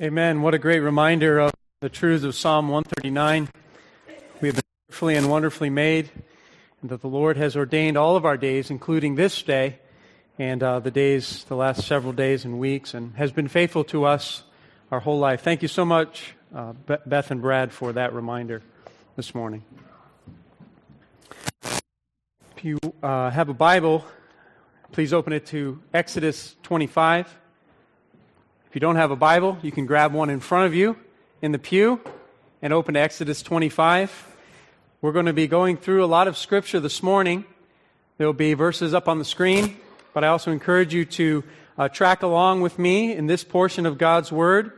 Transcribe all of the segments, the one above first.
Amen. What a great reminder of the truths of Psalm 139. We have been fearfully and wonderfully made, and that the Lord has ordained all of our days, including this day, and the last several days and weeks, and has been faithful to us our whole life. Thank you so much, Beth and Brad, for that reminder this morning. If you have a Bible, please open it to Exodus 25. If you don't have a Bible, you can grab one in front of you in the pew and open to Exodus 25. We're going to be going through a lot of Scripture this morning. There will be verses up on the screen, but I also encourage you to track along with me in this portion of God's Word.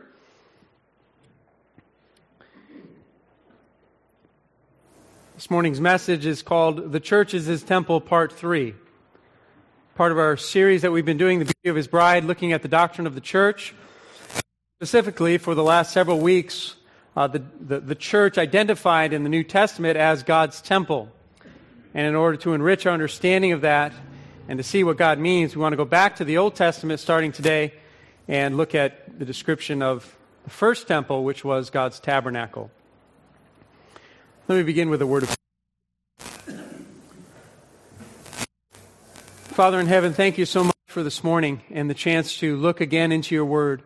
This morning's message is called The Church is His Temple, Part 3. Part of our series that we've been doing, The Beauty of His Bride, looking at the doctrine of the church. Specifically, for the last several weeks, the church identified in the New Testament as God's temple. And in order to enrich our understanding of that and to see what God means, we want to go back to the Old Testament starting today and look at the description of the first temple, which was God's tabernacle. Let me begin with a word of prayer. Father in heaven, thank you so much for this morning and the chance to look again into your word.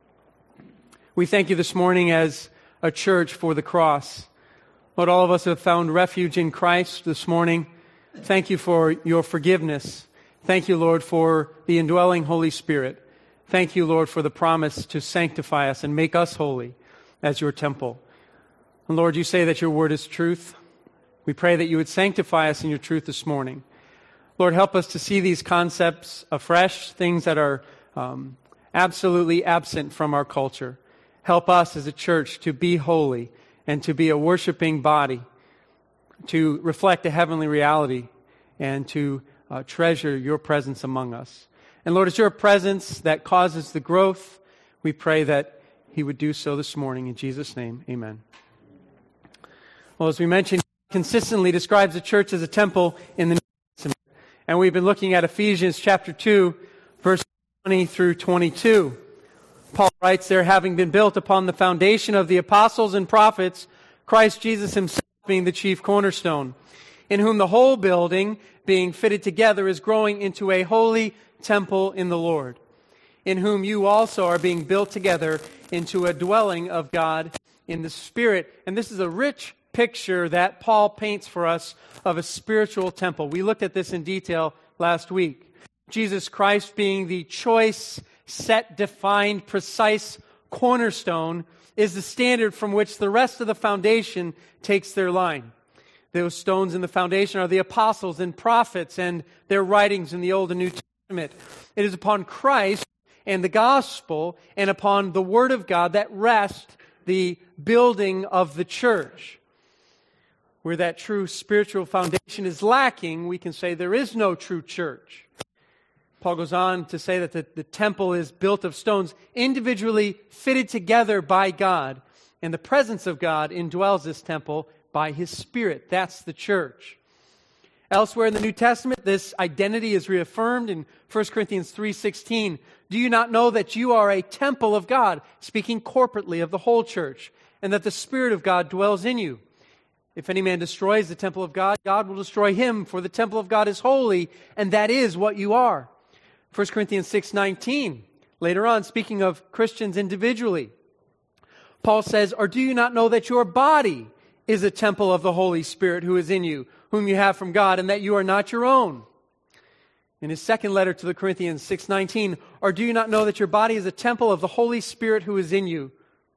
We thank you this morning as a church for the cross. Lord, all of us have found refuge in Christ this morning. Thank you for your forgiveness. Thank you, Lord, for the indwelling Holy Spirit. Thank you, Lord, for the promise to sanctify us and make us holy as your temple. And Lord, you say that your word is truth. We pray that you would sanctify us in your truth this morning. Lord, help us to see these concepts afresh, things that are absolutely absent from our culture. Help us as a church to be holy and to be a worshiping body, to reflect a heavenly reality and to treasure your presence among us. And Lord, it's your presence that causes the growth. We pray that He would do so this morning. In Jesus' name, amen. Well, as we mentioned, God consistently describes the church as a temple in the New Testament. And we've been looking at Ephesians chapter 2, verse 20 through 22. Paul writes there, having been built upon the foundation of the apostles and prophets, Christ Jesus himself being the chief cornerstone, in whom the whole building, being fitted together, is growing into a holy temple in the Lord, in whom you also are being built together into a dwelling of God in the Spirit. And this is a rich picture that Paul paints for us of a spiritual temple. We looked at this in detail last week. Jesus Christ being the choice, set, defined, precise cornerstone is the standard from which the rest of the foundation takes their line. Those stones in the foundation are the apostles and prophets and their writings in the Old and New Testament. It is upon Christ and the gospel and upon the Word of God that rest the building of the church. Where that true spiritual foundation is lacking, we can say there is no true church. Paul goes on to say that the temple is built of stones individually fitted together by God, and the presence of God indwells this temple by His Spirit. That's the church. Elsewhere in the New Testament, this identity is reaffirmed in 1 Corinthians 3:16. Do you not know that you are a temple of God, speaking corporately of the whole church, and that the Spirit of God dwells in you? If any man destroys the temple of God, God will destroy him, for the temple of God is holy, and that is what you are. 1 Corinthians 6:19, later on, speaking of Christians individually, Paul says, or do you not know that your body is a temple of the Holy Spirit who is in you, whom you have from God, and that you are not your own? In his second letter to the Corinthians 6:19, or do you not know that your body is a temple of the Holy Spirit who is in you?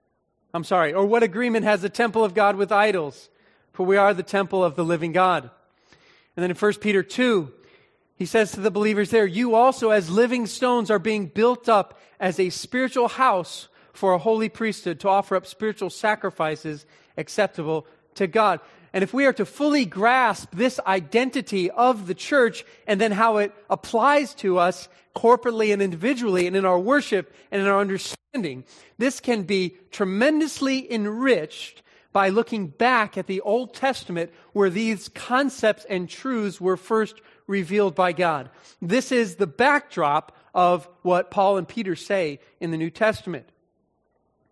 Or what agreement has the temple of God with idols? For we are the temple of the living God. And then in 1 Peter 2, he says to the believers there, you also as living stones are being built up as a spiritual house for a holy priesthood to offer up spiritual sacrifices acceptable to God. And if we are to fully grasp this identity of the church and then how it applies to us corporately and individually and in our worship and in our understanding, this can be tremendously enriched by looking back at the Old Testament where these concepts and truths were first revealed by God. This is the backdrop of what Paul and Peter say in the New Testament.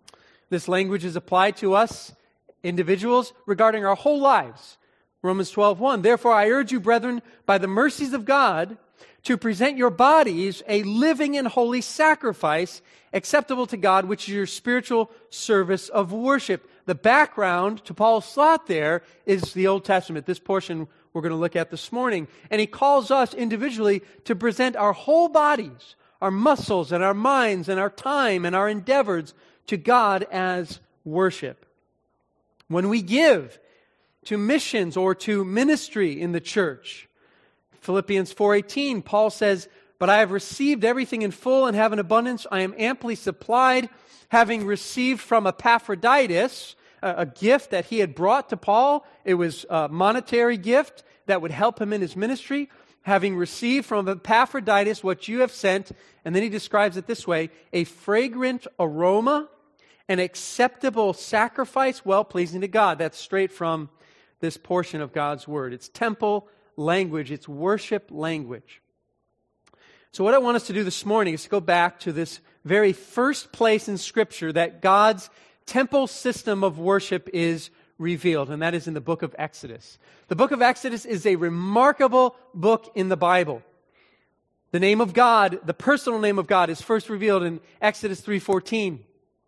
This language is applied to us, individuals, regarding our whole lives. Romans 12:1, therefore I urge you, brethren, by the mercies of God, to present your bodies a living and holy sacrifice, acceptable to God, which is your spiritual service of worship. The background to Paul's thought there is the Old Testament, this portion we're going to look at this morning. And he calls us individually to present our whole bodies, our muscles and our minds and our time and our endeavors to God as worship. When we give to missions or to ministry in the church, Philippians 4:18, Paul says, but I have received everything in full and have an abundance. I am amply supplied, having received from Epaphroditus a gift that he had brought to Paul. It was a monetary gift that would help him in his ministry. Having received from Epaphroditus what you have sent, and then he describes it this way, a fragrant aroma, an acceptable sacrifice, well-pleasing to God. That's straight from this portion of God's Word. It's temple language. It's worship language. So what I want us to do this morning is to go back to this very first place in Scripture that God's temple system of worship is revealed, and that is in the book of Exodus. The book of Exodus is a remarkable book in the Bible. The name of God, the personal name of God, is first revealed in Exodus 3:14.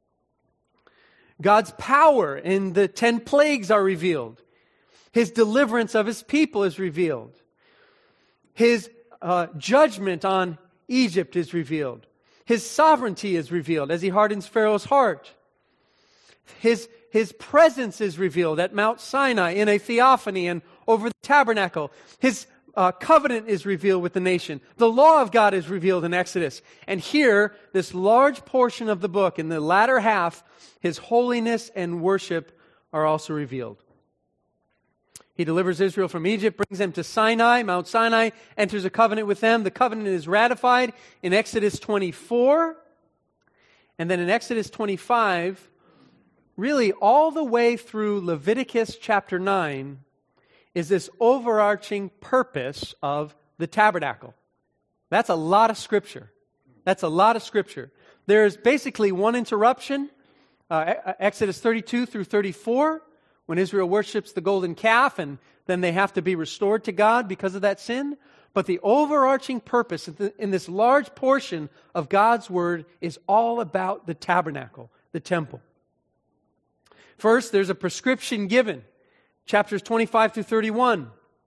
God's power in the 10 plagues are revealed. His deliverance of His people is revealed. His judgment on Egypt is revealed. His sovereignty is revealed as He hardens Pharaoh's heart. His presence is revealed at Mount Sinai in a theophany and over the tabernacle. His covenant is revealed with the nation. The law of God is revealed in Exodus. And here, this large portion of the book, in the latter half, His holiness and worship are also revealed. He delivers Israel from Egypt, brings them to Sinai, Mount Sinai, enters a covenant with them. The covenant is ratified in Exodus 24. And then in Exodus 25, really all the way through Leviticus chapter 9, is this overarching purpose of the tabernacle. That's a lot of Scripture. That's a lot of Scripture. There's basically one interruption, Exodus 32 through 34, when Israel worships the golden calf, and then they have to be restored to God because of that sin. But the overarching purpose in this large portion of God's Word is all about the tabernacle, the temple. First, there's a prescription given. Chapters 25 through 31.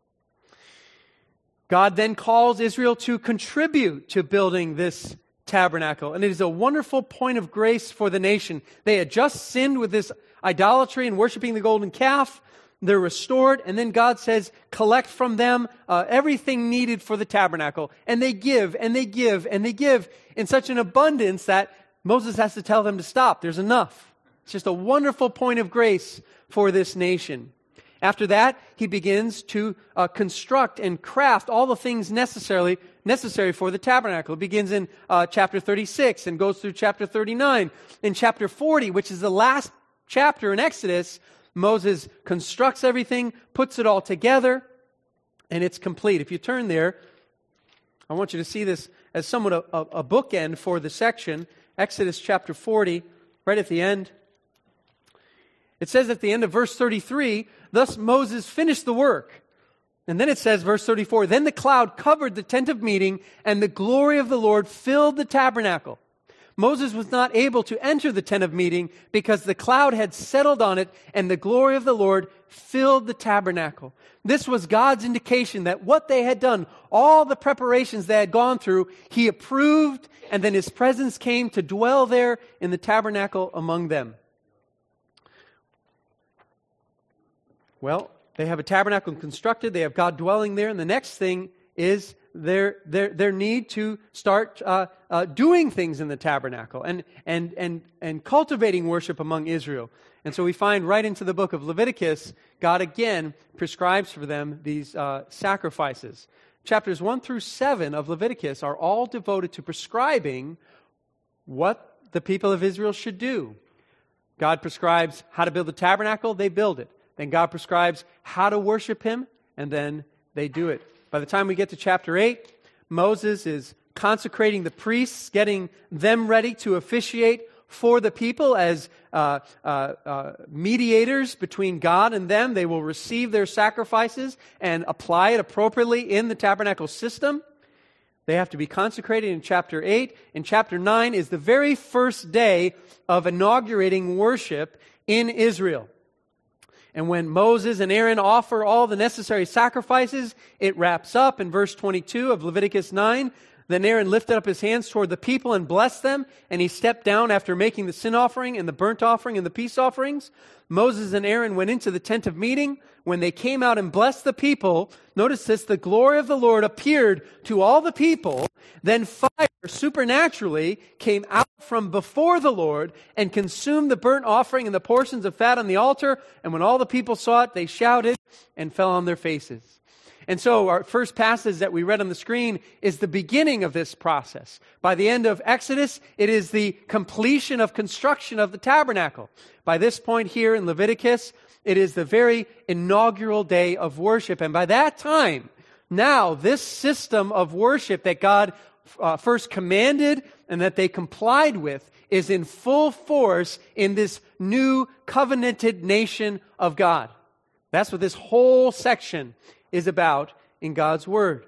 God then calls Israel to contribute to building this tabernacle. And it is a wonderful point of grace for the nation. They had just sinned with this idolatry and worshiping the golden calf. They're restored. And then God says, collect from them everything needed for the tabernacle. And they give, and they give, and they give in such an abundance that Moses has to tell them to stop. There's enough. It's just a wonderful point of grace for this nation. After that, he begins to construct and craft all the things necessary for the tabernacle. It begins in chapter 36 and goes through chapter 39. In chapter 40, which is the last chapter in Exodus, Moses constructs everything, puts it all together, and it's complete. If you turn there, I want you to see this as somewhat a bookend for the section. Exodus chapter 40, right at the end. It says at the end of verse 33, thus Moses finished the work. And then it says, verse 34, then the cloud covered the tent of meeting, and the glory of the Lord filled the tabernacle. Moses was not able to enter the tent of meeting because the cloud had settled on it, and the glory of the Lord filled the tabernacle. This was God's indication that what they had done, all the preparations they had gone through, He approved, and then His presence came to dwell there in the tabernacle among them. Well, they have a tabernacle constructed. They have God dwelling there. And the next thing is their need to start doing things in the tabernacle and cultivating worship among Israel. And so we find right into the book of Leviticus, God again prescribes for them these sacrifices. Chapters 1 through 7 of Leviticus are all devoted to prescribing what the people of Israel should do. God prescribes how to build the tabernacle, they build it. Then God prescribes how to worship Him, and then they do it. By the time we get to chapter 8, Moses is consecrating the priests, getting them ready to officiate for the people as mediators between God and them. They will receive their sacrifices and apply it appropriately in the tabernacle system. They have to be consecrated in chapter 8. And chapter 9 is the very first day of inaugurating worship in Israel. And when Moses and Aaron offer all the necessary sacrifices, it wraps up in verse 22 of Leviticus 9. Then Aaron lifted up his hands toward the people and blessed them, and he stepped down after making the sin offering and the burnt offering and the peace offerings. Moses and Aaron went into the tent of meeting. When they came out and blessed the people, notice this, the glory of the Lord appeared to all the people. Then fire supernaturally came out from before the Lord and consumed the burnt offering and the portions of fat on the altar. And when all the people saw it, they shouted and fell on their faces. And so our first passage that we read on the screen is the beginning of this process. By the end of Exodus, it is the completion of construction of the tabernacle. By this point here in Leviticus, it is the very inaugural day of worship. And by that time, now this system of worship that God first commanded and that they complied with is in full force in this new covenanted nation of God. That's what this whole section is about in God's Word.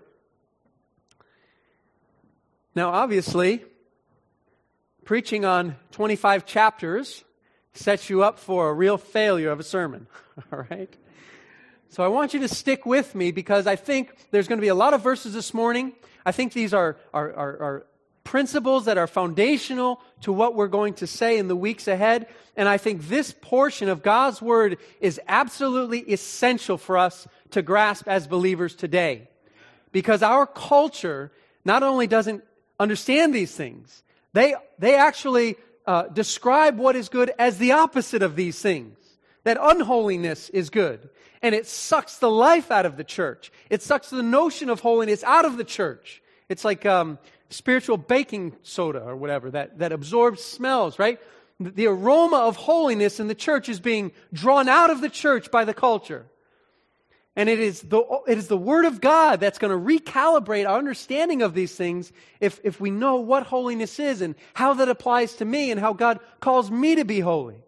Now, obviously, preaching on 25 chapters sets you up for a real failure of a sermon, all right? So I want you to stick with me because I think there's going to be a lot of verses this morning. I think these are principles that are foundational to what we're going to say in the weeks ahead. And I think this portion of God's Word is absolutely essential for us to grasp as believers today. Because our culture not only doesn't understand these things, they actually describe what is good as the opposite of these things. That unholiness is good. And it sucks the life out of the church. It sucks the notion of holiness out of the church. It's like spiritual baking soda or whatever that absorbs smells, right? The aroma of holiness in the church is being drawn out of the church by the culture. And it is the Word of God that's going to recalibrate our understanding of these things if we know what holiness is and how that applies to me and how God calls me to be holy.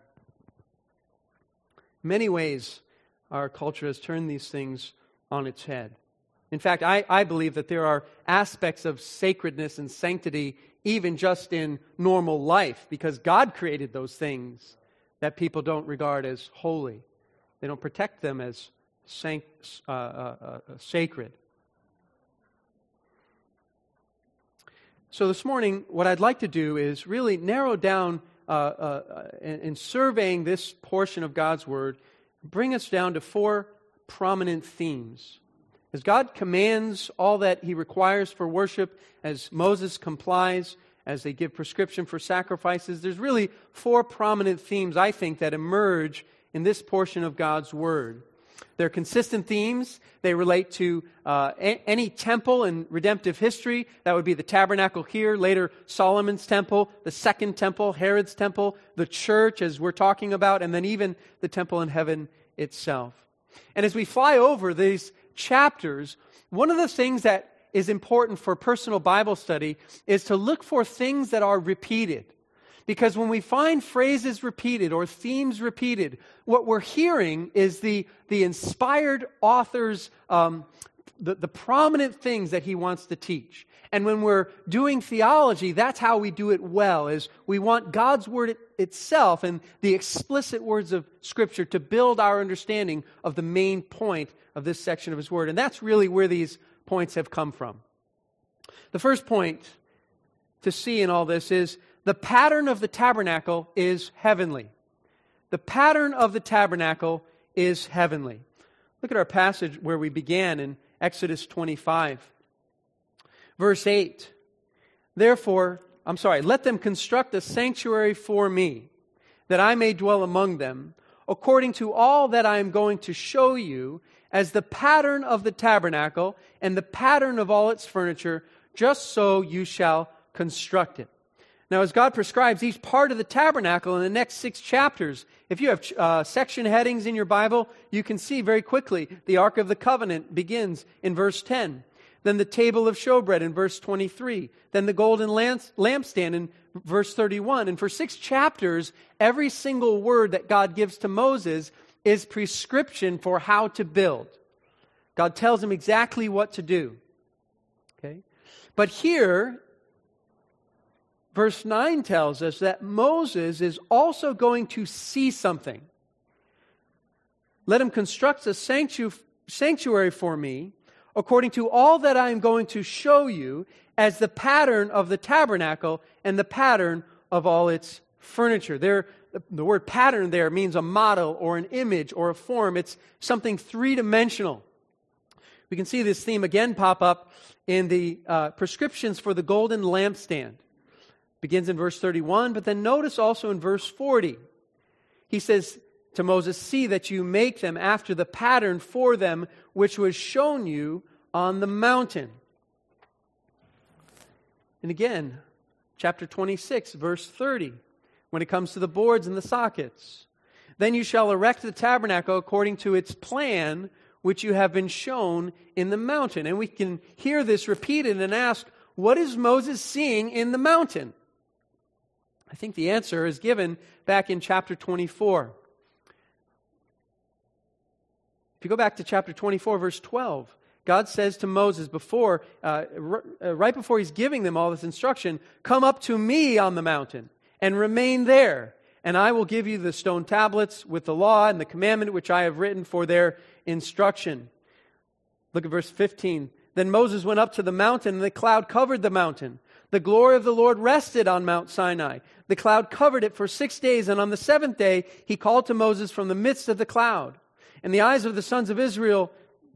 In many ways, our culture has turned these things on its head. In fact, I believe that there are aspects of sacredness and sanctity even just in normal life because God created those things that people don't regard as holy. They don't protect them as sacred. So this morning, what I'd like to do is really narrow down in surveying this portion of God's Word, bring us down to 4 prominent themes. As God commands all that He requires for worship, as Moses complies, as they give prescription for sacrifices, there's really 4 prominent themes, I think, that emerge in this portion of God's Word. They're consistent themes. They relate to any temple in redemptive history. That would be the tabernacle here, later Solomon's temple, the second temple, Herod's temple, the church as we're talking about, and then even the temple in heaven itself. And as we fly over these chapters, one of the things that is important for personal Bible study is to look for things that are repeated. Because when we find phrases repeated or themes repeated, what we're hearing is the inspired author's, the prominent things that he wants to teach. And when we're doing theology, that's how we do it well, is we want God's Word itself and the explicit words of Scripture to build our understanding of the main point of this section of His Word. And that's really where these points have come from. The first point to see in all this is the pattern of the tabernacle is heavenly. The pattern of the tabernacle is heavenly. Look at our passage where we began in Exodus 25. Verse 8. Let them construct a sanctuary for me, that I may dwell among them, according to all that I am going to show you, as the pattern of the tabernacle and the pattern of all its furniture, just so you shall construct it. Now, as God prescribes each part of the tabernacle in the next 6 chapters, if you have section headings in your Bible, you can see very quickly the Ark of the Covenant begins in verse 10. Then the table of showbread in verse 23. Then the golden lampstand in verse 31. And for 6 chapters, every single word that God gives to Moses is prescription for how to build. God tells him exactly what to do. Okay? But here, verse 9 tells us that Moses is also going to see something. Let him construct a sanctuary for me, according to all that I am going to show you, as the pattern of the tabernacle and the pattern of all its furniture. The word pattern there means a model or an image or a form. It's something three-dimensional. We can see this theme again pop up in the prescriptions for the golden lampstand. Begins in verse 31, but then notice also in verse 40. He says to Moses, see that you make them after the pattern for them which was shown you on the mountain. And again, chapter 26, verse 30, when it comes to the boards and the sockets. Then you shall erect the tabernacle according to its plan, which you have been shown in the mountain. And we can hear this repeated and ask, what is Moses seeing in the mountain? I think the answer is given back in chapter 24. If you go back to chapter 24, verse 12, God says to Moses right before he's giving them all this instruction, come up to me on the mountain and remain there, and I will give you the stone tablets with the law and the commandment which I have written for their instruction. Look at verse 15. Then Moses went up to the mountain, and the cloud covered the mountain. The glory of the Lord rested on Mount Sinai. The cloud covered it for 6 days, and on the 7th day he called to Moses from the midst of the cloud. And the eyes of the sons of Israel,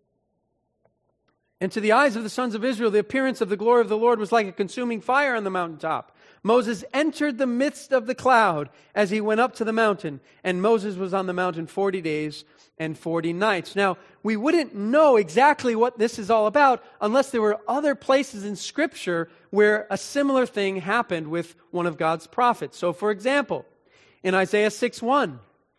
and to the eyes of the sons of Israel, the appearance of the glory of the Lord was like a consuming fire on the mountaintop. Moses entered the midst of the cloud as he went up to the mountain, and Moses was on the mountain 40 days and 40 nights. Now, we wouldn't know exactly what this is all about unless there were other places in Scripture where a similar thing happened with one of God's prophets. So, for example, in Isaiah 6:1,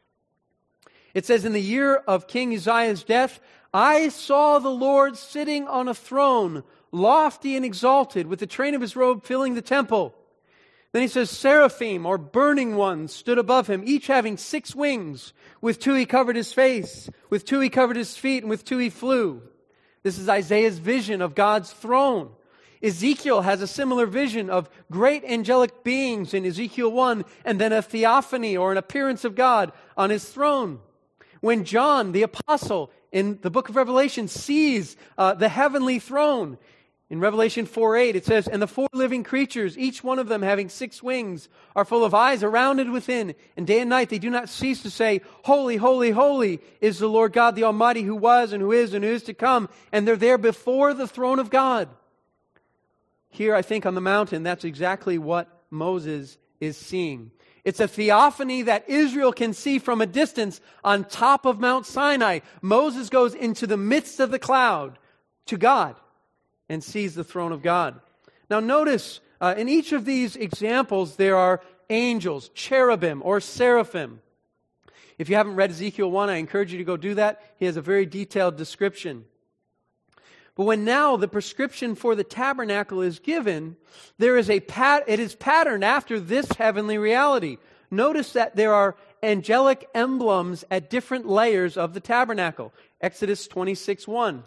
it says, in the year of King Uzziah's death, I saw the Lord sitting on a throne, lofty and exalted, with the train of his robe filling the temple. Then he says, seraphim, or burning ones, stood above him, each having 6 wings. With 2 he covered his face, with 2 he covered his feet, and with 2 he flew. This is Isaiah's vision of God's throne. Ezekiel has a similar vision of great angelic beings in Ezekiel 1, and then a theophany, or an appearance of God on his throne. When John, the apostle, in the book of Revelation, sees the heavenly throne, in Revelation 4:8, it says, and the 4 living creatures, each one of them having 6 wings, are full of eyes around and within, and day and night they do not cease to say, holy, holy, holy is the Lord God the Almighty, who was and who is to come. And they're there before the throne of God. Here, I think on the mountain, that's exactly what Moses is seeing. It's a theophany that Israel can see from a distance on top of Mount Sinai. Moses goes into the midst of the cloud to God and sees the throne of God. Now notice, in each of these examples, there are angels, cherubim or seraphim. If you haven't read Ezekiel 1, I encourage you to go do that. He has a very detailed description. But when now the prescription for the tabernacle is given, it is patterned after this heavenly reality. Notice that there are angelic emblems at different layers of the tabernacle. Exodus 26:1.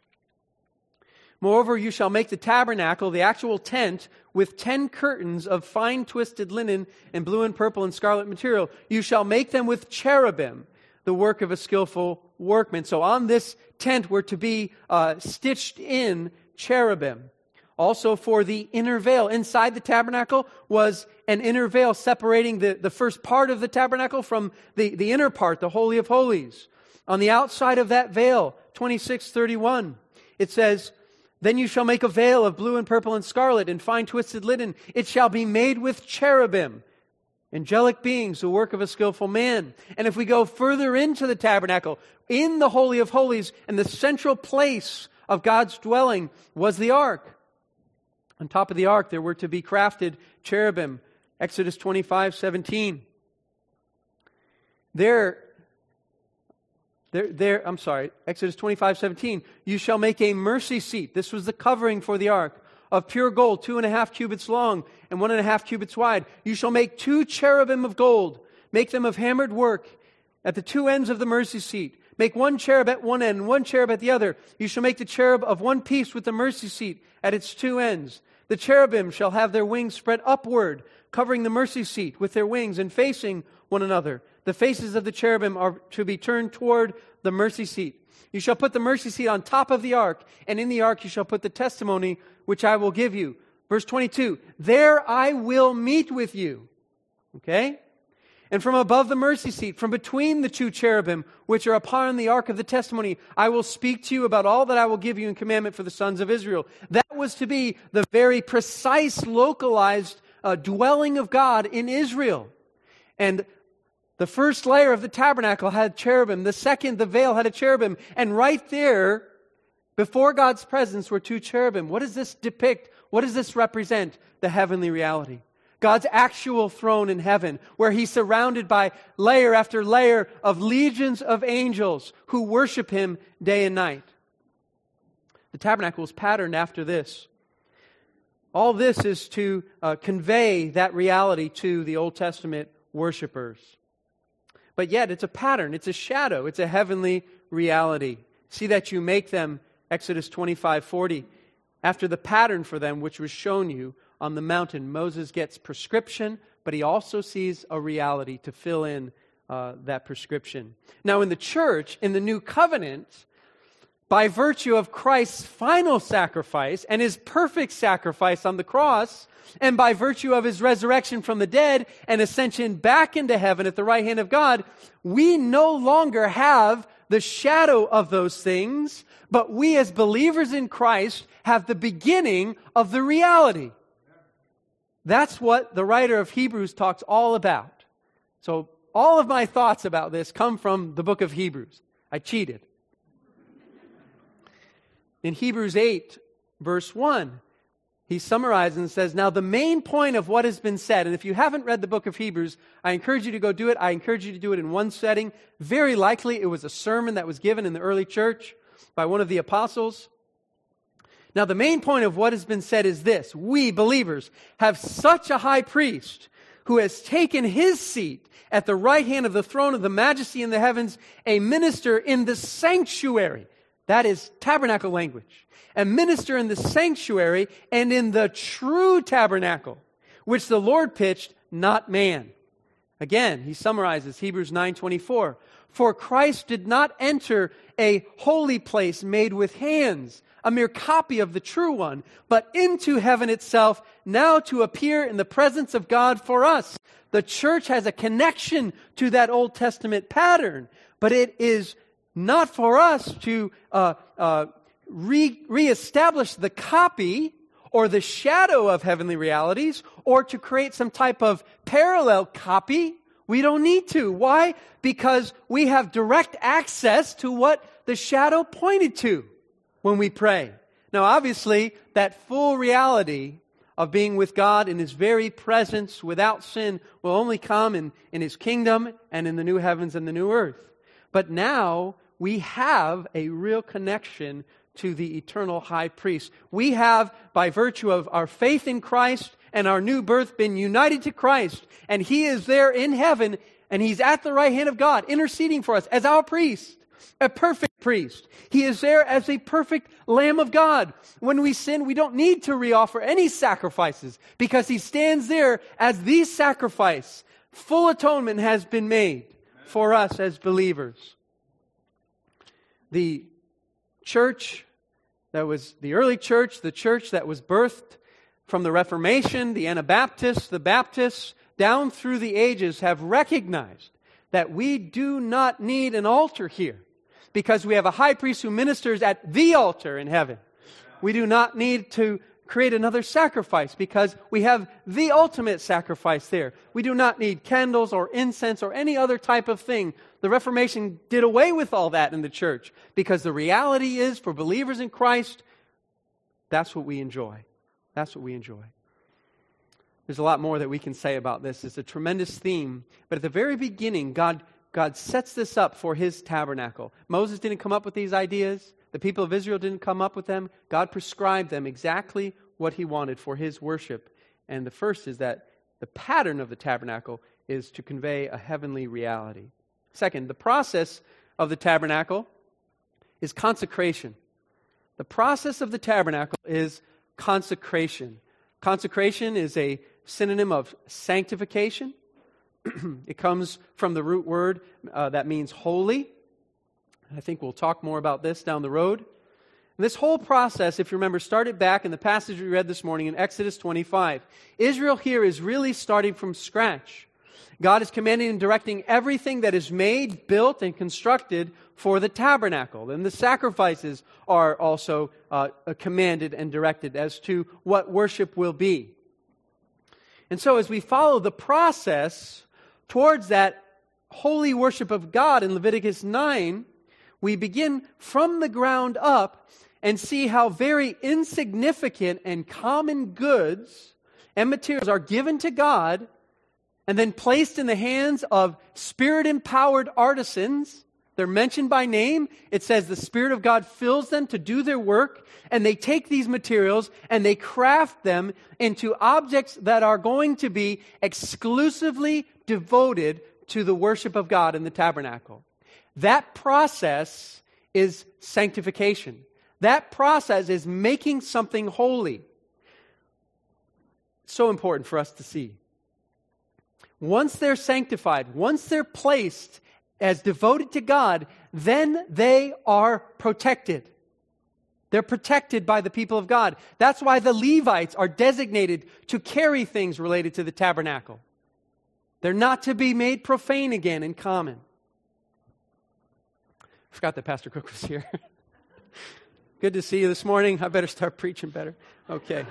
Moreover, you shall make the tabernacle, the actual tent, with 10 curtains of fine twisted linen and blue and purple and scarlet material. You shall make them with cherubim, the work of a skillful workman. So on this tent were to be stitched in cherubim. Also for the inner veil, inside the tabernacle was an inner veil separating the first part of the tabernacle from the inner part, the Holy of Holies. On the outside of that veil, 26:31, it says, then you shall make a veil of blue and purple and scarlet and fine twisted linen. It shall be made with cherubim, angelic beings, the work of a skillful man. And if we go further into the tabernacle, in the Holy of Holies, and the central place of God's dwelling was the ark. On top of the ark, there were to be crafted cherubim. Exodus 25:17. There, Exodus 25:17. You shall make a mercy seat. This was the covering for the ark, of pure gold, 2.5 cubits long and 1.5 cubits wide. You shall make 2 cherubim of gold. Make them of hammered work at the 2 ends of the mercy seat. Make 1 cherub at one end and 1 cherub at the other. You shall make the cherub of one piece with the mercy seat at its 2 ends. The cherubim shall have their wings spread upward, covering the mercy seat with their wings and facing one another. The faces of the cherubim are to be turned toward the mercy seat. You shall put the mercy seat on top of the ark, and in the ark you shall put the testimony which I will give you. Verse 22, there I will meet with you. Okay? And from above the mercy seat, from between the 2 cherubim, which are upon the ark of the testimony, I will speak to you about all that I will give you in commandment for the sons of Israel. That was to be the very precise, localized dwelling of God in Israel. And the first layer of the tabernacle had cherubim. The second, the veil, had a cherubim. And right there, before God's presence, were 2 cherubim. What does this depict? What does this represent? The heavenly reality. God's actual throne in heaven, where He's surrounded by layer after layer of legions of angels who worship Him day and night. The tabernacle is patterned after this. All this is to convey that reality to the Old Testament worshipers. But yet it's a pattern, it's a shadow, it's a heavenly reality. See that you make them, Exodus 25:40. After the pattern for them which was shown you on the mountain, Moses gets prescription, but he also sees a reality to fill in that prescription. Now in the church, in the new covenant, by virtue of Christ's final sacrifice and His perfect sacrifice on the cross, and by virtue of His resurrection from the dead and ascension back into heaven at the right hand of God, we no longer have the shadow of those things, but we as believers in Christ have the beginning of the reality. That's what the writer of Hebrews talks all about. So all of my thoughts about this come from the book of Hebrews. I cheated. In Hebrews 8, verse 1, he summarizes and says, now the main point of what has been said, and if you haven't read the book of Hebrews, I encourage you to go do it. I encourage you to do it in one setting. Very likely it was a sermon that was given in the early church by one of the apostles. Now the main point of what has been said is this: we believers have such a high priest who has taken His seat at the right hand of the throne of the majesty in the heavens, a minister in the sanctuary. That is tabernacle language. A minister in the sanctuary and in the true tabernacle, which the Lord pitched, not man. Again, he summarizes Hebrews 9:24. For Christ did not enter a holy place made with hands, a mere copy of the true one, but into heaven itself, now to appear in the presence of God for us. The church has a connection to that Old Testament pattern, but it is not for us to reestablish the copy or the shadow of heavenly realities, or to create some type of parallel copy. We don't need to. Why? Because we have direct access to what the shadow pointed to when we pray. Now, obviously, that full reality of being with God in His very presence without sin will only come in His kingdom and in the new heavens and the new earth. But now we have a real connection to the eternal high priest. We have, by virtue of our faith in Christ and our new birth, been united to Christ. And He is there in heaven, and He's at the right hand of God, interceding for us as our priest, a perfect priest. He is there as a perfect Lamb of God. When we sin, we don't need to reoffer any sacrifices, because He stands there as the sacrifice. Full atonement has been made for us as believers. The church that was the early church, the church that was birthed from the Reformation, the Anabaptists, the Baptists, down through the ages have recognized that we do not need an altar here, because we have a high priest who ministers at the altar in heaven. We do not need to create another sacrifice, because we have the ultimate sacrifice there. We do not need candles or incense or any other type of thing. The Reformation did away with all that in the church, because the reality is, for believers in Christ, that's what we enjoy. That's what we enjoy. There's a lot more that we can say about this. It's a tremendous theme. But at the very beginning, God God sets this up for His tabernacle. Moses didn't come up with these ideas. The people of Israel didn't come up with them. God prescribed them exactly what He wanted for His worship. And the first is that the pattern of the tabernacle is to convey a heavenly reality. Second, the process of the tabernacle is consecration. The process of the tabernacle is consecration. Consecration is a synonym of sanctification. It comes from the root word that means holy. I think we'll talk more about this down the road. And this whole process, if you remember, started back in the passage we read this morning in Exodus 25. Israel here is really starting from scratch. God is commanding and directing everything that is made, built, and constructed for the tabernacle. And the sacrifices are also commanded and directed as to what worship will be. And so as we follow the process towards that holy worship of God in Leviticus 9, we begin from the ground up and see how very insignificant and common goods and materials are given to God and then placed in the hands of Spirit-empowered artisans. They're mentioned by name. It says the Spirit of God fills them to do their work, and they take these materials and they craft them into objects that are going to be exclusively devoted to the worship of God in the tabernacle. That process is sanctification. That process is making something holy. It's so important for us to see. Once they're sanctified, once they're placed as devoted to God, then they are protected. They're protected by the people of God. That's why the Levites are designated to carry things related to the tabernacle. They're not to be made profane again and common. I forgot that Pastor Cook was here. Good to see you this morning. I better start preaching better. Okay.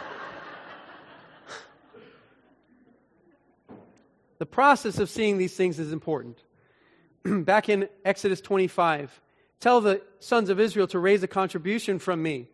The process of seeing these things is important. Back in Exodus 25, tell the sons of Israel to raise a contribution from me.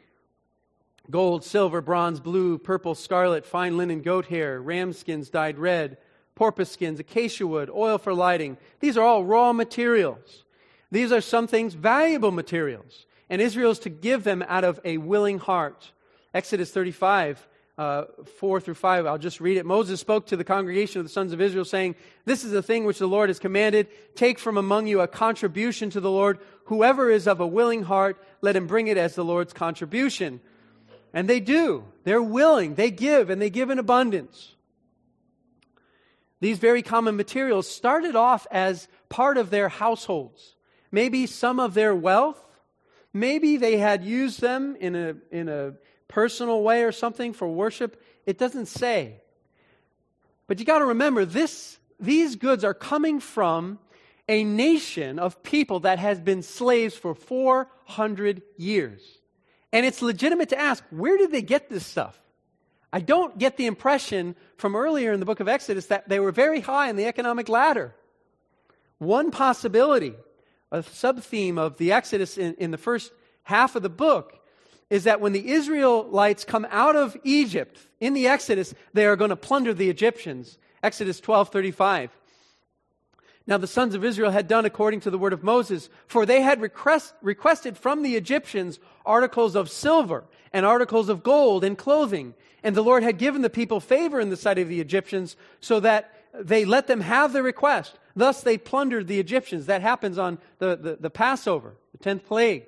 Gold, silver, bronze, blue, purple, scarlet, fine linen, goat hair, ram skins dyed red, porpoise skins, acacia wood, oil for lighting. These are all raw materials. These are some things valuable materials. And Israel is to give them out of a willing heart. Exodus 35, 4 through 5, I'll just read it. Moses spoke to the congregation of the sons of Israel, saying, "This is the thing which the Lord has commanded. Take from among you a contribution to the Lord. Whoever is of a willing heart, let him bring it as the Lord's contribution." And they do. They're willing. They give, and they give in abundance. These very common materials started off as part of their households. Maybe some of their wealth. Maybe they had used them in a personal way or something for worship. It doesn't say. But you got to remember, these goods are coming from a nation of people that has been slaves for 400 years. And it's legitimate to ask, where did they get this stuff? I don't get the impression from earlier in the book of Exodus that they were very high in the economic ladder. One possibility, a sub-theme of the Exodus in the first half of the book, is that when the Israelites come out of Egypt in the Exodus, they are going to plunder the Egyptians. Exodus 12:35. Now the sons of Israel had done according to the word of Moses, for they had requested from the Egyptians articles of silver and articles of gold and clothing. And the Lord had given the people favor in the sight of the Egyptians, so that they let them have their request. Thus they plundered the Egyptians. That happens on the Passover, the 10th plague.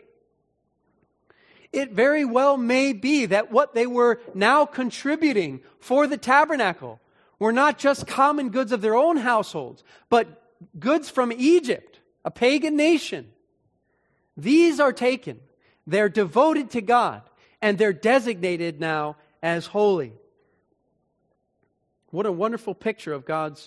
It very well may be that what they were now contributing for the tabernacle were not just common goods of their own households, but goods from Egypt, a pagan nation. These are taken. They're devoted to God, and they're designated now as holy. What a wonderful picture of God's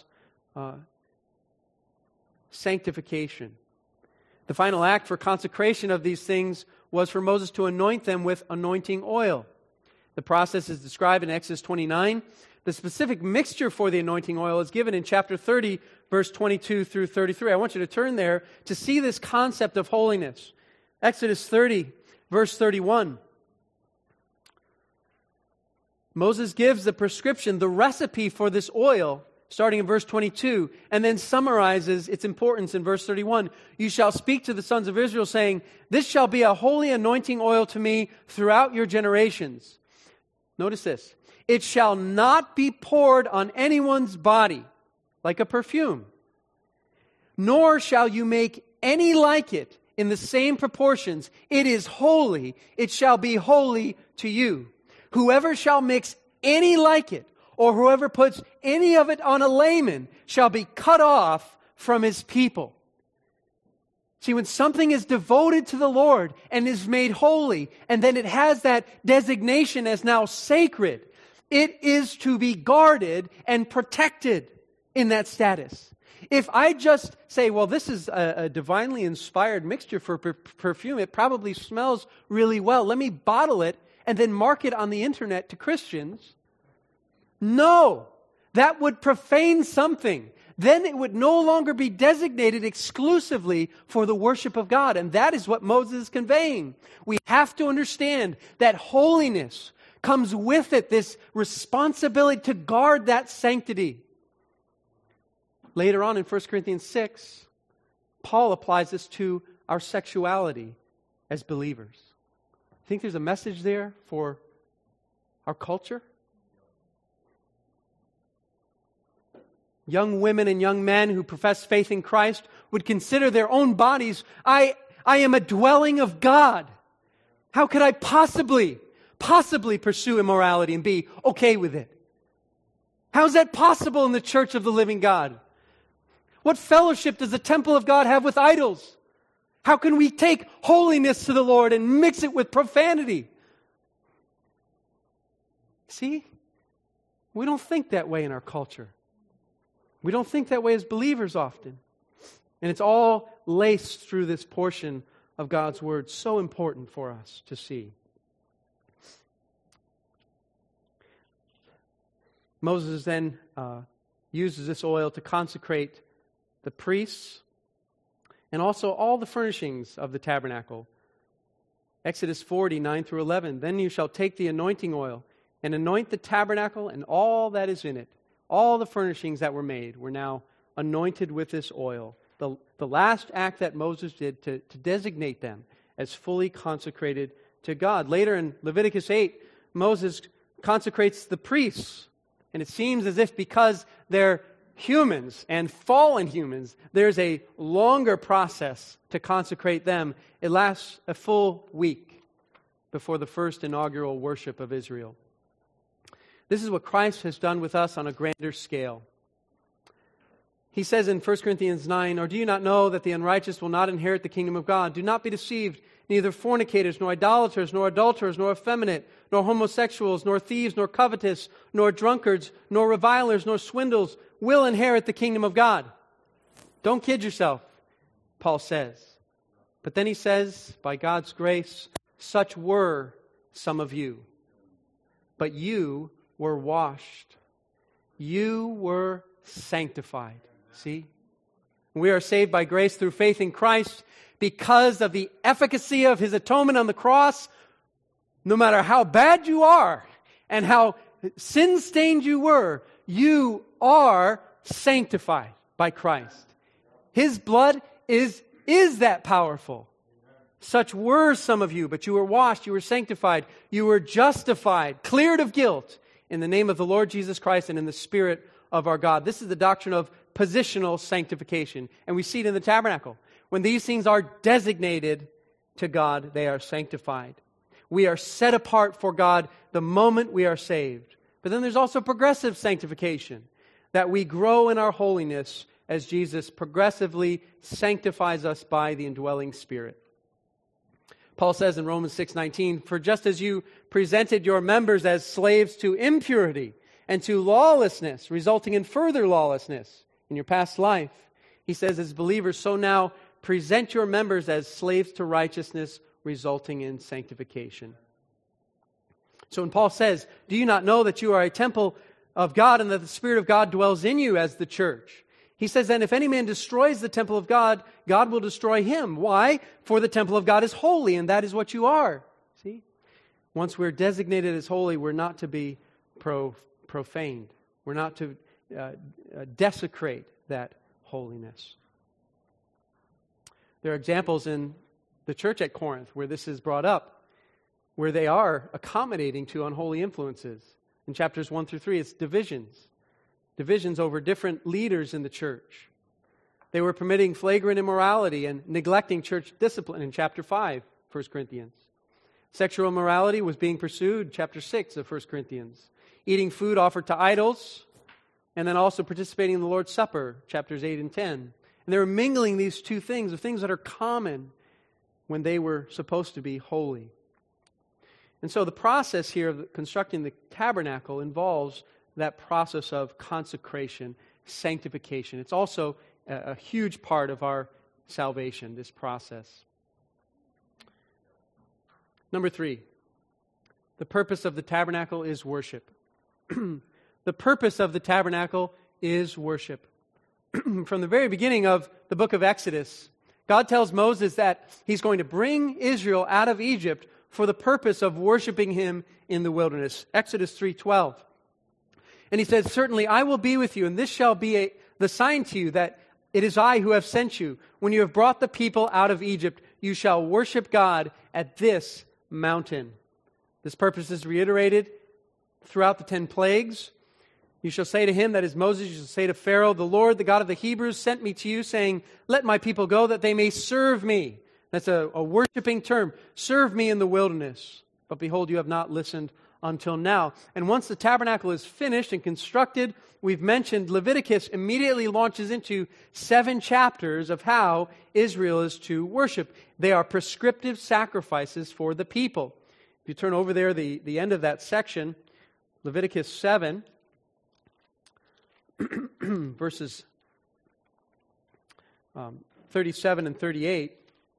sanctification. The final act for consecration of these things was for Moses to anoint them with anointing oil. The process is described in Exodus 29. The specific mixture for the anointing oil is given in chapter 30, verse 22 through 33. I want you to turn there to see this concept of holiness. Exodus 30, verse 31. Moses gives the prescription, the recipe for this oil starting in verse 22, and then summarizes its importance in verse 31. You shall speak to the sons of Israel, saying, this shall be a holy anointing oil to me throughout your generations. Notice this. It shall not be poured on anyone's body like a perfume, nor shall you make any like it in the same proportions. It is holy. It shall be holy to you. Whoever shall mix any like it, or whoever puts any of it on a layman, shall be cut off from his people. See, when something is devoted to the Lord and is made holy, and then it has that designation as now sacred, it is to be guarded and protected in that status. If I just say, well, this is a divinely inspired mixture for perfume, it probably smells really well, let me bottle it and then mark it on the internet to Christians. No, that would profane something. Then it would no longer be designated exclusively for the worship of God. And that is what Moses is conveying. We have to understand that holiness comes with it, this responsibility to guard that sanctity. Later on in 1 Corinthians 6, Paul applies this to our sexuality as believers. Think there's a message there for our culture? Young women and young men who profess faith in Christ would consider their own bodies, I am a dwelling of God. How could I possibly pursue immorality and be okay with it? How is that possible in the church of the living God? What fellowship does the temple of God have with idols? How can we take holiness to the Lord and mix it with profanity? See? We don't think that way in our culture. We don't think that way as believers often. And it's all laced through this portion of God's Word. So important for us to see. Moses then uses this oil to consecrate the priests and also all the furnishings of the tabernacle. Exodus 40, 9 through 11. Then you shall take the anointing oil and anoint the tabernacle and all that is in it. All the furnishings that were made were now anointed with this oil. The last act that Moses did to designate them as fully consecrated to God. Later in Leviticus 8, Moses consecrates the priests. And it seems as if because they're humans and fallen humans, there's a longer process to consecrate them. It lasts a full week before the first inaugural worship of Israel. This is what Christ has done with us on a grander scale. He says in 1 Corinthians 9, or do you not know that the unrighteous will not inherit the kingdom of God? Do not be deceived. Neither fornicators, nor idolaters, nor adulterers, nor effeminate, nor homosexuals, nor thieves, nor covetous, nor drunkards, nor revilers, nor swindlers will inherit the kingdom of God. Don't kid yourself, Paul says. But then he says, by God's grace, such were some of you. But you were washed. You were sanctified. See? We are saved by grace through faith in Christ because of the efficacy of His atonement on the cross. No matter how bad you are and how sin-stained you were, you are sanctified by Christ. His blood is that powerful. Such were some of you, but you were washed, you were sanctified, you were justified, cleared of guilt in the name of the Lord Jesus Christ and in the Spirit of our God. This is the doctrine of positional sanctification. And we see it in the tabernacle. When these things are designated to God, they are sanctified. We are set apart for God the moment we are saved. But then there's also progressive sanctification, that we grow in our holiness as Jesus progressively sanctifies us by the indwelling Spirit. Paul says in Romans 6:19, for just as you presented your members as slaves to impurity and to lawlessness, resulting in further lawlessness in your past life, he says, as believers, so now present your members as slaves to righteousness, resulting in sanctification. So when Paul says, do you not know that you are a temple of God and that the Spirit of God dwells in you as the church? He says, then if any man destroys the temple of God, God will destroy him. Why? For the temple of God is holy, and that is what you are. See? Once we're designated as holy, we're not to be profaned. We're not to desecrate that holiness. There are examples in the church at Corinth where this is brought up, where they are accommodating to unholy influences. In chapters 1 through 3, it's divisions over different leaders in the church. They were permitting flagrant immorality and neglecting church discipline in chapter 5, 1 Corinthians. Sexual immorality was being pursued, chapter 6 of 1 Corinthians. Eating food offered to idols, and then also participating in the Lord's Supper, chapters 8 and 10. And they were mingling these two things, the things that are common when they were supposed to be holy. And so the process here of constructing the tabernacle involves that process of consecration, sanctification. It's also a huge part of our salvation, this process. Number 3, the purpose of the tabernacle is worship. The purpose of the tabernacle is worship. From the very beginning of the book of Exodus, God tells Moses that He's going to bring Israel out of Egypt for the purpose of worshiping Him in the wilderness. Exodus 3:12. And He says, "Certainly I will be with you, and this shall be the sign to you that it is I who have sent you. When you have brought the people out of Egypt, you shall worship God at this mountain." This purpose is reiterated throughout the 10 plagues. You shall say to him, that is Moses, you shall say to Pharaoh, "The Lord, the God of the Hebrews, sent me to you, saying, let my people go that they may serve me." That's a worshiping term. Serve me in the wilderness. But behold, you have not listened until now. And once the tabernacle is finished and constructed, we've mentioned Leviticus immediately launches into 7 chapters of how Israel is to worship. They are prescriptive sacrifices for the people. If you turn over there, the end of that section, Leviticus 7, verses 37 and 38.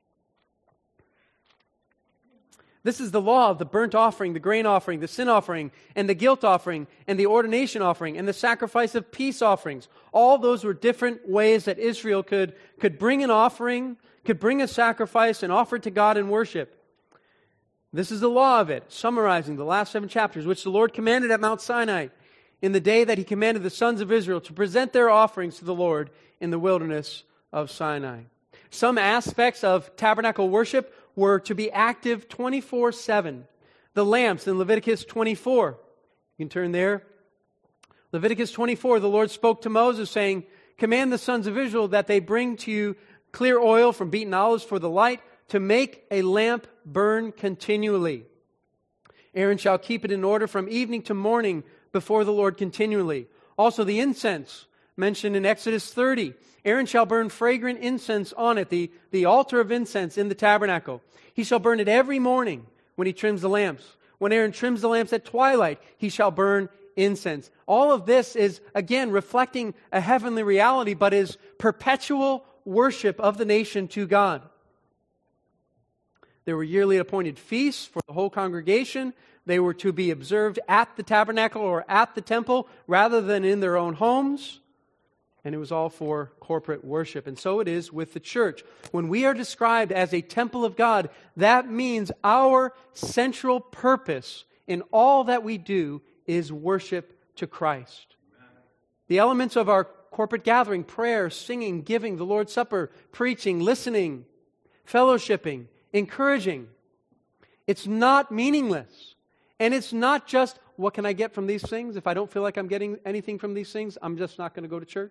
This is the law of the burnt offering, the grain offering, the sin offering, and the guilt offering, and the ordination offering, and the sacrifice of peace offerings. All those were different ways that Israel could bring an offering, could bring a sacrifice and offer it to God in worship. This is the law of it, summarizing the last 7 chapters, which the Lord commanded at Mount Sinai in the day that He commanded the sons of Israel to present their offerings to the Lord in the wilderness of Sinai. Some aspects of tabernacle worship were to be active 24/7. The lamps in Leviticus 24. You can turn there. Leviticus 24, the Lord spoke to Moses saying, "Command the sons of Israel that they bring to you clear oil from beaten olives for the light, to make a lamp burn continually. Aaron shall keep it in order from evening to morning before the Lord continually." Also the incense mentioned in Exodus 30. Aaron shall burn fragrant incense on it, the altar of incense in the tabernacle. He shall burn it every morning when he trims the lamps. When Aaron trims the lamps at twilight, he shall burn incense. All of this is, again, reflecting a heavenly reality, but is perpetual worship of the nation to God. There were yearly appointed feasts for the whole congregation. They were to be observed at the tabernacle or at the temple rather than in their own homes. And it was all for corporate worship. And so it is with the church. When we are described as a temple of God, that means our central purpose in all that we do is worship to Christ. The elements of our corporate gathering, prayer, singing, giving, the Lord's Supper, preaching, listening, fellowshipping, encouraging, it's not meaningless. And it's not just, what can I get from these things? If I don't feel like I'm getting anything from these things, I'm just not going to go to church.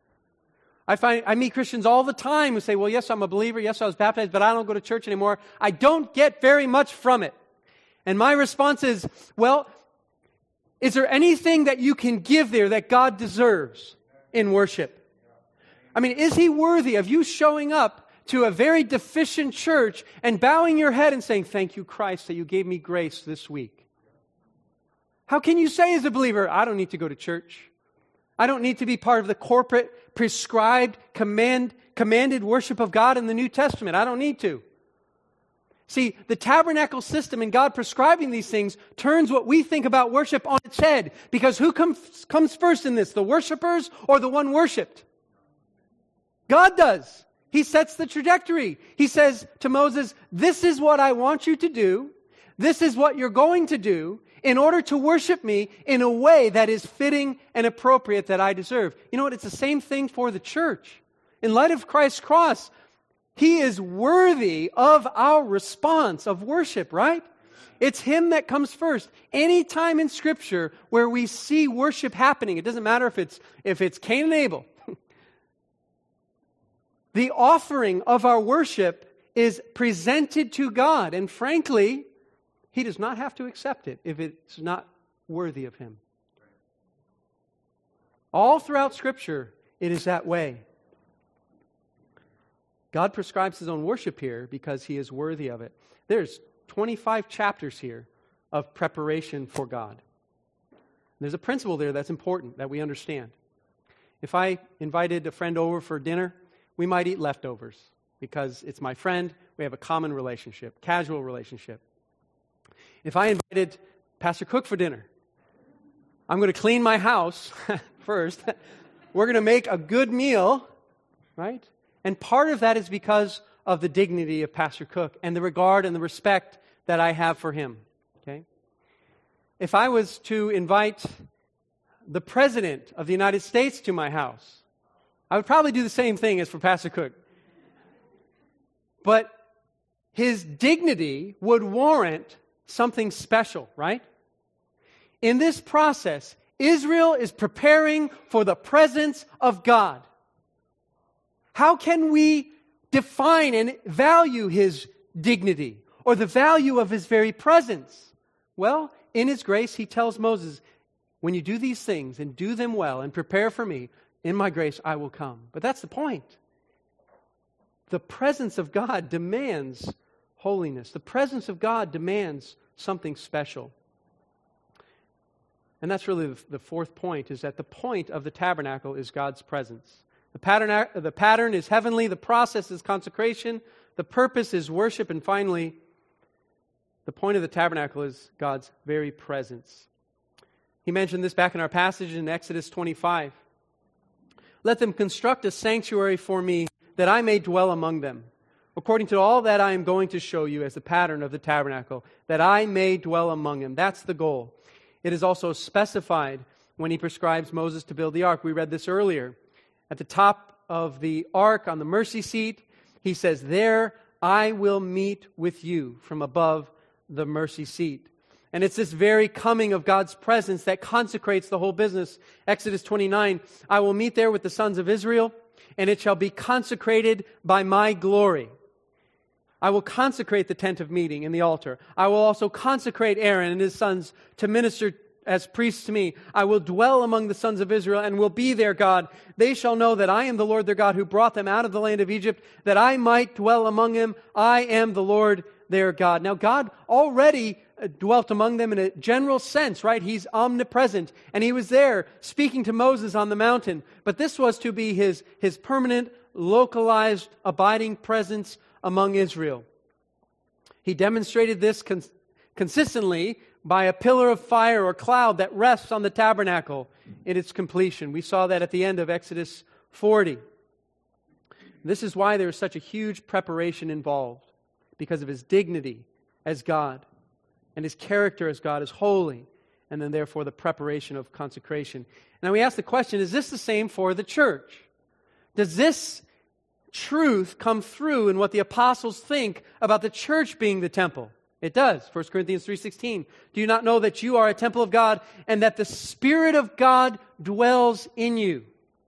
I meet Christians all the time who say, well, yes, I'm a believer. Yes, I was baptized, but I don't go to church anymore. I don't get very much from it. And my response is, well, is there anything that you can give there that God deserves in worship? I mean, is He worthy of you showing up to a very deficient church and bowing your head and saying, thank you, Christ, that you gave me grace this week? How can you say as a believer, I don't need to go to church. I don't need to be part of the corporate, prescribed, commanded worship of God in the New Testament. I don't need to. See, the tabernacle system and God prescribing these things turns what we think about worship on its head. Because who comes first in this? The worshipers or the one worshipped? God does. He sets the trajectory. He says to Moses, this is what I want you to do. This is what you're going to do. in order to worship me in a way that is fitting and appropriate that I deserve. You know what? It's the same thing for the church. In light of Christ's cross, He is worthy of our response of worship, right? It's Him that comes first. Any time in Scripture where we see worship happening, it doesn't matter if it's Cain and Abel. The offering of our worship is presented to God, and frankly, He does not have to accept it if it's not worthy of Him. All throughout Scripture, it is that way. God prescribes His own worship here because He is worthy of it. There's 25 chapters here of preparation for God. There's a principle there that's important that we understand. If I invited a friend over for dinner, we might eat leftovers because it's my friend, we have a common relationship, casual relationship. If I invited Pastor Cook for dinner, I'm going to clean my house first. We're going to make a good meal, right? And part of that is because of the dignity of Pastor Cook and the regard and the respect that I have for him. Okay? If I was to invite the President of the United States to my house, I would probably do the same thing as for Pastor Cook. But his dignity would warrant something special, right? In this process, Israel is preparing for the presence of God. How can we define and value His dignity or the value of His very presence? Well, in His grace, He tells Moses, when you do these things and do them well and prepare for me, in my grace I will come. But that's the point. The presence of God demands holiness. The presence of God demands something special. And that's really the fourth point, is that the point of the tabernacle is God's presence. The pattern is heavenly, the process is consecration, the purpose is worship, and finally, the point of the tabernacle is God's very presence. He mentioned this back in our passage in Exodus 25. Let them construct a sanctuary for me, that I may dwell among them, according to all that I am going to show you as the pattern of the tabernacle, that I may dwell among them. That's the goal. It is also specified when He prescribes Moses to build the ark. We read this earlier. At the top of the ark on the mercy seat, He says, there I will meet with you from above the mercy seat. And it's this very coming of God's presence that consecrates the whole business. Exodus 29, I will meet there with the sons of Israel, and it shall be consecrated by my glory. I will consecrate the tent of meeting and the altar. I will also consecrate Aaron and his sons to minister as priests to me. I will dwell among the sons of Israel and will be their God. They shall know that I am the Lord their God who brought them out of the land of Egypt, that I might dwell among them. I am the Lord their God. Now, God already dwelt among them in a general sense, right? He's omnipresent, and He was there speaking to Moses on the mountain. But this was to be His permanent, localized, abiding presence among Israel. He demonstrated this consistently by a pillar of fire or cloud that rests on the tabernacle in its completion. We saw that at the end of Exodus 40. This is why there is such a huge preparation involved, because of His dignity as God and His character as God is holy, and then therefore the preparation of consecration. Now we ask the question, is this the same for the church? Does this truth come through in what the apostles think about the church being the temple? It does. 1 Corinthians 3:16. Do you not know that you are a temple of God and that the Spirit of God dwells in you?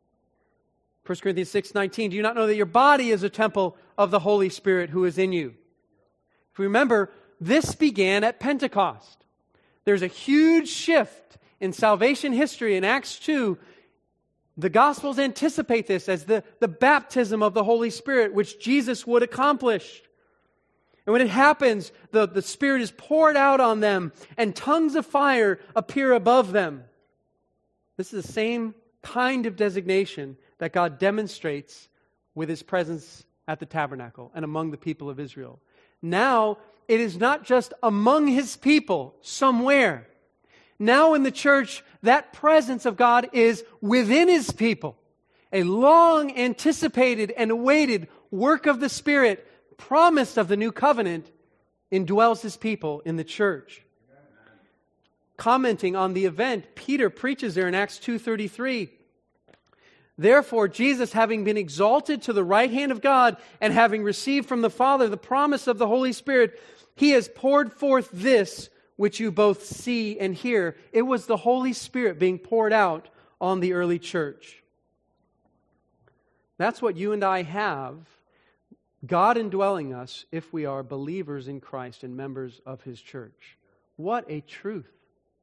1 Corinthians 6:19. Do you not know that your body is a temple of the Holy Spirit who is in you? If we remember, this began at Pentecost. There's a huge shift in salvation history in Acts 2. The Gospels anticipate this as the baptism of the Holy Spirit, which Jesus would accomplish. And when it happens, the Spirit is poured out on them, and tongues of fire appear above them. This is the same kind of designation that God demonstrates with His presence at the tabernacle and among the people of Israel. Now, it is not just among His people somewhere. Now in the church, that presence of God is within His people. A long anticipated and awaited work of the Spirit, promised of the new covenant, indwells His people in the church. commenting on the event, Peter preaches there in Acts 2:33. Therefore, Jesus, having been exalted to the right hand of God and having received from the Father the promise of the Holy Spirit, He has poured forth this which you both see and hear. It was the Holy Spirit being poured out on the early church. That's what you and I have, God indwelling us if we are believers in Christ and members of His church. What a truth.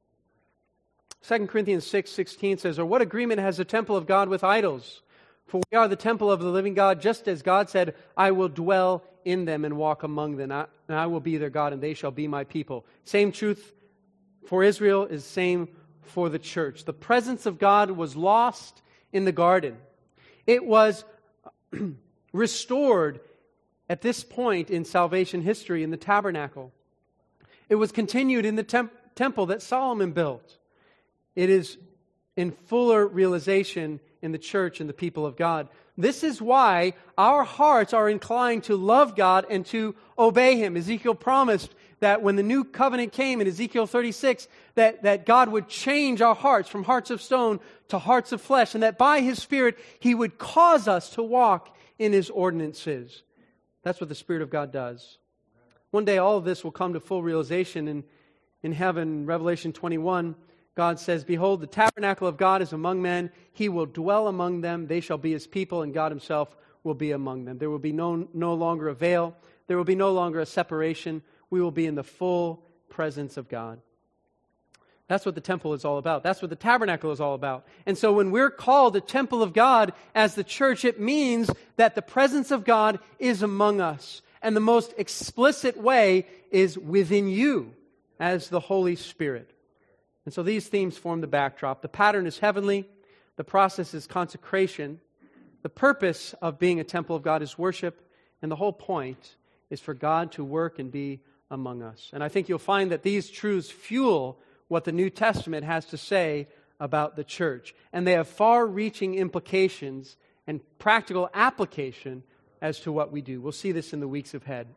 2 Corinthians 6:16 says, or what agreement has the temple of God with idols? For we are the temple of the living God, just as God said, I will dwell in them and walk among them, and I will be their God, and they shall be my people. Same truth for Israel is same for the church. The presence of God was lost in the garden. It was restored at this point in salvation history in the tabernacle. It was continued in the temple that Solomon built. It is in fuller realization in the church and the people of God. This is why our hearts are inclined to love God and to obey Him. Ezekiel promised that when the new covenant came in Ezekiel 36, that God would change our hearts from hearts of stone to hearts of flesh, and that by His Spirit He would cause us to walk in His ordinances. That's what the Spirit of God does. One day all of this will come to full realization in heaven. Revelation 21, God says, behold, the tabernacle of God is among men. He will dwell among them. They shall be His people, and God Himself will be among them. There will be no longer a veil. There will be no longer a separation. We will be in the full presence of God. That's what the temple is all about. That's what the tabernacle is all about. And so when we're called the temple of God as the church, it means that the presence of God is among us. And the most explicit way is within you as the Holy Spirit. And so these themes form the backdrop. The pattern is heavenly. The process is consecration. The purpose of being a temple of God is worship. And the whole point is for God to work and be among us. And I think you'll find that these truths fuel what the New Testament has to say about the church. And they have far-reaching implications and practical application as to what we do. We'll see this in the weeks ahead.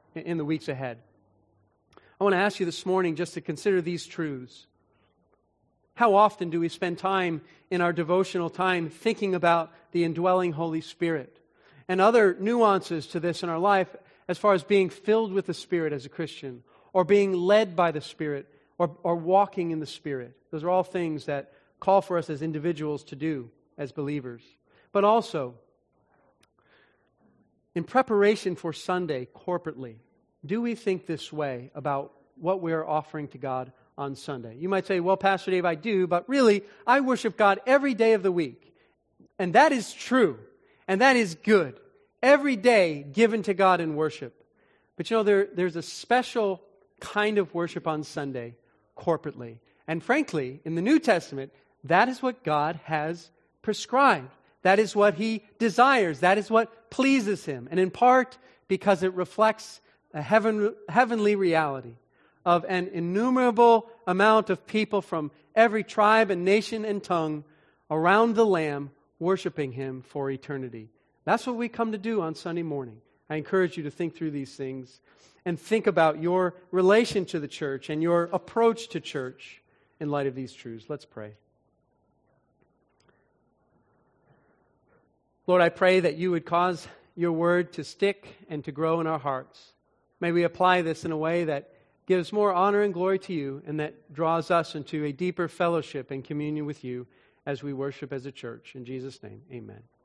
I want to ask you this morning just to consider these truths. How often do we spend time in our devotional time thinking about the indwelling Holy Spirit and other nuances to this in our life as far as being filled with the Spirit as a Christian, or being led by the Spirit, or walking in the Spirit? Those are all things that call for us as individuals to do as believers. But also, in preparation for Sunday corporately, do we think this way about what we are offering to God on Sunday? You might say, well, Pastor Dave, I do, but really, I worship God every day of the week. And that is true, and that is good. Every day given to God in worship. But you know, there's a special kind of worship on Sunday, corporately. And frankly, in the New Testament, that is what God has prescribed. That is what He desires. That is what pleases Him. And in part, because it reflects a heavenly reality of an innumerable amount of people from every tribe and nation and tongue around the Lamb worshiping Him for eternity. That's what we come to do on Sunday morning. I encourage you to think through these things and think about your relation to the church and your approach to church in light of these truths. Let's pray. Lord, I pray that You would cause Your word to stick and to grow in our hearts. May we apply this in a way that gives more honor and glory to You, and that draws us into a deeper fellowship and communion with You as we worship as a church. In Jesus' name, amen.